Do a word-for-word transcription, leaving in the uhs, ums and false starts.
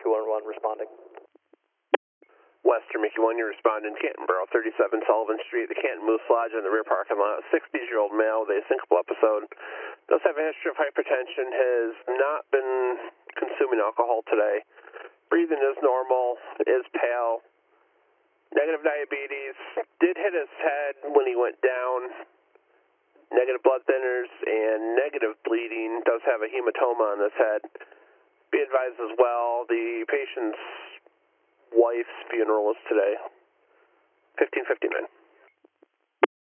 two one one responding. Western Mickey one, you're responding Canton Borough, thirty-seven Sullivan Street, the Canton Moose Lodge in the rear parking lot. sixty-year-old male with a syncopal episode. Does have a history of hypertension, has not been consuming alcohol today. Breathing is normal, is pale. Negative diabetes, did hit his head when he went down. Negative blood thinners and negative bleeding, does have a hematoma on his head. Be advised as well, the patient's wife's funeral is today, fifteen fifty-nine.